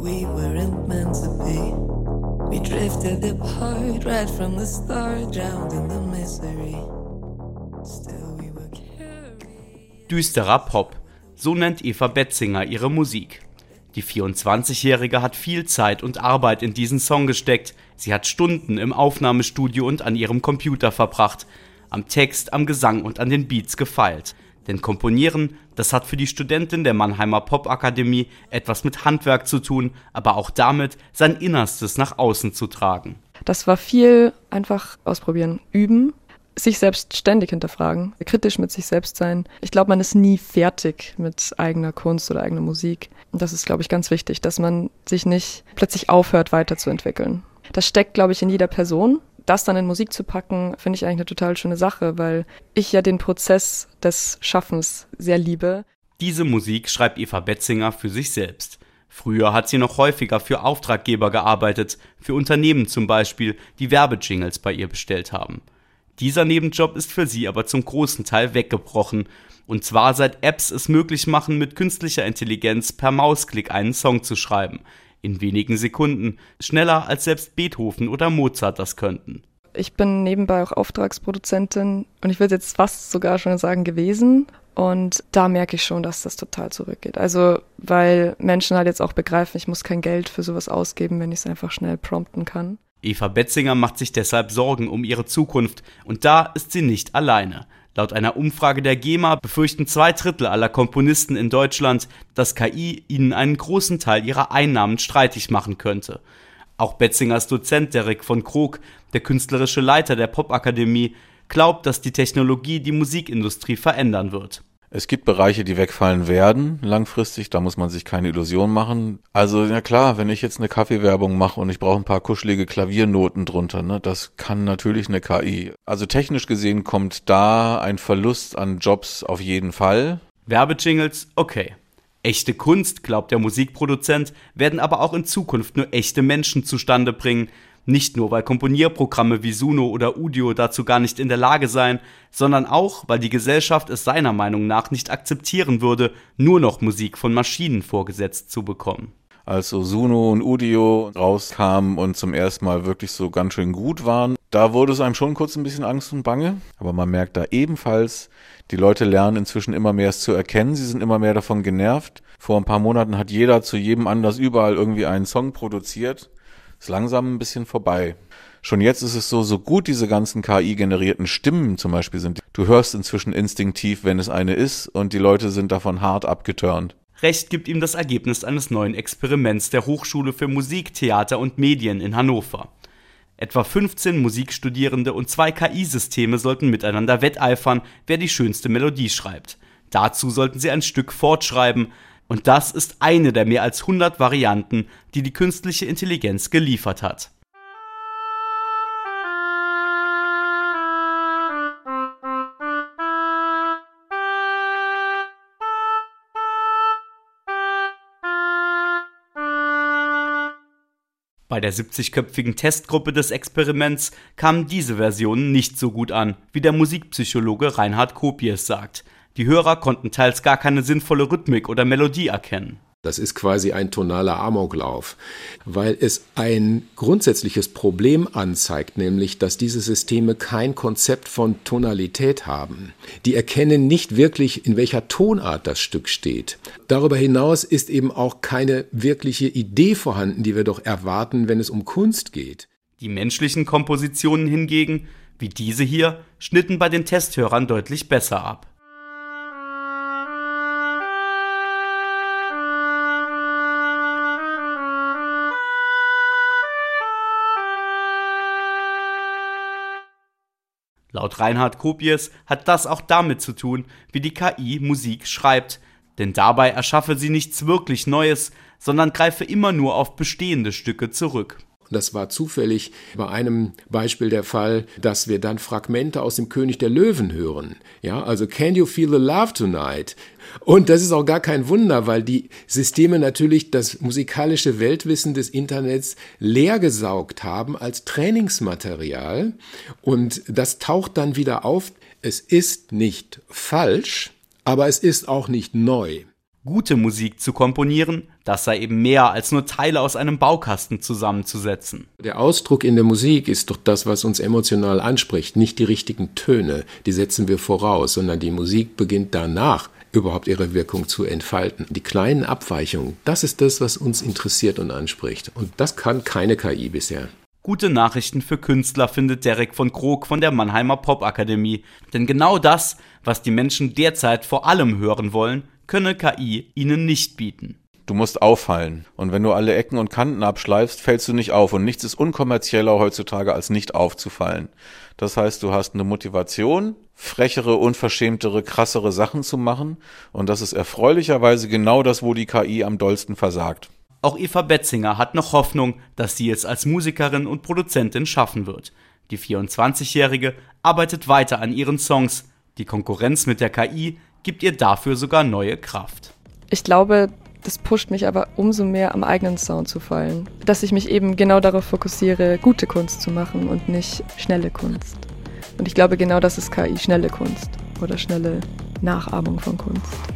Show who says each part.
Speaker 1: we weren't meant to be. We drifted apart right from the start, drowned in the misery. Still we were carried.
Speaker 2: Düsterer Pop, so nennt Eva Betzinger ihre Musik. Die 24-Jährige hat viel Zeit und Arbeit in diesen Song gesteckt. Sie hat Stunden im Aufnahmestudio und an ihrem Computer verbracht, am Text, am Gesang und an den Beats gefeilt. Denn Komponieren, das hat für die Studentin der Mannheimer Popakademie etwas mit Handwerk zu tun, aber auch damit, sein Innerstes nach außen zu tragen.
Speaker 3: Das war viel einfach ausprobieren, üben, sich selbst ständig hinterfragen, kritisch mit sich selbst sein. Ich glaube, man ist nie fertig mit eigener Kunst oder eigener Musik. Und das ist, glaube ich, ganz wichtig, dass man sich nicht plötzlich aufhört, weiterzuentwickeln. Das steckt, glaube ich, in jeder Person. Das dann in Musik zu packen, finde ich eigentlich eine total schöne Sache, weil ich ja den Prozess des Schaffens sehr liebe.
Speaker 2: Diese Musik schreibt Eva Betzinger für sich selbst. Früher hat sie noch häufiger für Auftraggeber gearbeitet, für Unternehmen zum Beispiel, die Werbejingles bei ihr bestellt haben. Dieser Nebenjob ist für sie aber zum großen Teil weggebrochen. Und zwar seit Apps es möglich machen, mit künstlicher Intelligenz per Mausklick einen Song zu schreiben. In wenigen Sekunden, schneller als selbst Beethoven oder Mozart das könnten.
Speaker 3: Ich bin nebenbei auch Auftragsproduzentin und ich würde jetzt fast sogar schon sagen gewesen. Und da merke ich schon, dass das total zurückgeht. Also, weil Menschen halt jetzt auch begreifen, ich muss kein Geld für sowas ausgeben, wenn ich es einfach schnell prompten kann.
Speaker 2: Eva Betzinger macht sich deshalb Sorgen um ihre Zukunft. Und da ist sie nicht alleine. Laut einer Umfrage der GEMA befürchten 2/3 aller Komponisten in Deutschland, dass KI ihnen einen großen Teil ihrer Einnahmen streitig machen könnte. Auch Betzingers Dozent Derek von Krog, der künstlerische Leiter der Popakademie, glaubt, dass die Technologie die Musikindustrie verändern wird.
Speaker 4: Es gibt Bereiche, die wegfallen werden, langfristig, da muss man sich keine Illusion machen. Also, ja klar, wenn ich jetzt eine Kaffeewerbung mache und ich brauche ein paar kuschelige Klaviernoten drunter, ne, das kann natürlich eine KI. Also technisch gesehen kommt da ein Verlust an Jobs auf jeden Fall.
Speaker 2: Werbejingles, okay. Echte Kunst, glaubt der Musikproduzent, werden aber auch in Zukunft nur echte Menschen zustande bringen. Nicht nur, weil Komponierprogramme wie Suno oder Udio dazu gar nicht in der Lage seien, sondern auch, weil die Gesellschaft es seiner Meinung nach nicht akzeptieren würde, nur noch Musik von Maschinen vorgesetzt zu bekommen.
Speaker 4: Als so Suno und Udio rauskamen und zum ersten Mal wirklich so ganz schön gut waren, da wurde es einem schon kurz ein bisschen Angst und Bange. Aber man merkt da ebenfalls, die Leute lernen inzwischen immer mehr es zu erkennen, sie sind immer mehr davon genervt. Vor ein paar Monaten hat jeder zu jedem Anlass überall irgendwie einen Song produziert. Ist langsam ein bisschen vorbei. Schon jetzt ist es so gut diese ganzen KI-generierten Stimmen zum Beispiel sind. Du hörst inzwischen instinktiv, wenn es eine ist, und die Leute sind davon hart abgeturnt.
Speaker 2: Recht gibt ihm das Ergebnis eines neuen Experiments der Hochschule für Musik, Theater und Medien in Hannover. Etwa 15 Musikstudierende und 2 KI-Systeme sollten miteinander wetteifern, wer die schönste Melodie schreibt. Dazu sollten sie ein Stück fortschreiben. Und das ist eine der mehr als 100 Varianten, die die künstliche Intelligenz geliefert hat. Bei der 70-köpfigen Testgruppe des Experiments kamen diese Versionen nicht so gut an, wie der Musikpsychologe Reinhard Kopies sagt. Die Hörer konnten teils gar keine sinnvolle Rhythmik oder Melodie erkennen.
Speaker 5: Das ist quasi ein tonaler Amoklauf, weil es ein grundsätzliches Problem anzeigt, nämlich, dass diese Systeme kein Konzept von Tonalität haben. Die erkennen nicht wirklich, in welcher Tonart das Stück steht. Darüber hinaus ist eben auch keine wirkliche Idee vorhanden, die wir doch erwarten, wenn es um Kunst geht.
Speaker 2: Die menschlichen Kompositionen hingegen, wie diese hier, schnitten bei den Testhörern deutlich besser ab. Laut Reinhard Kopies hat das auch damit zu tun, wie die KI Musik schreibt. Denn dabei erschaffe sie nichts wirklich Neues, sondern greife immer nur auf bestehende Stücke zurück.
Speaker 5: Das war zufällig bei einem Beispiel der Fall, dass wir dann Fragmente aus dem König der Löwen hören. Ja, also Can You Feel the Love Tonight? Und das ist auch gar kein Wunder, weil die Systeme natürlich das musikalische Weltwissen des Internets leergesaugt haben als Trainingsmaterial. Und das taucht dann wieder auf. Es ist nicht falsch, aber es ist auch nicht neu.
Speaker 2: Gute Musik zu komponieren, Das sei eben mehr als nur Teile aus einem Baukasten zusammenzusetzen.
Speaker 5: Der Ausdruck in der Musik ist doch das, was uns emotional anspricht, nicht die richtigen Töne, die setzen wir voraus, sondern die Musik beginnt danach überhaupt ihre Wirkung zu entfalten. Die kleinen Abweichungen, das ist das, was uns interessiert und anspricht. Und das kann keine KI bisher.
Speaker 2: Gute Nachrichten für Künstler findet Derek von Krog von der Mannheimer Popakademie. Denn genau das, was die Menschen derzeit vor allem hören wollen, könne KI ihnen nicht bieten.
Speaker 4: Du musst auffallen. Und wenn du alle Ecken und Kanten abschleifst, fällst du nicht auf. Und nichts ist unkommerzieller heutzutage, als nicht aufzufallen. Das heißt, du hast eine Motivation, frechere, unverschämtere, krassere Sachen zu machen. Und das ist erfreulicherweise genau das, wo die KI am dollsten versagt.
Speaker 2: Auch Eva Betzinger hat noch Hoffnung, dass sie es als Musikerin und Produzentin schaffen wird. Die 24-Jährige arbeitet weiter an ihren Songs. Die Konkurrenz mit der KI gibt ihr dafür sogar neue Kraft.
Speaker 3: Ich glaube, das pusht mich aber umso mehr am eigenen Sound zu feilen. Dass ich mich eben genau darauf fokussiere, gute Kunst zu machen und nicht schnelle Kunst. Und ich glaube, genau das ist KI, schnelle Kunst oder schnelle Nachahmung von Kunst.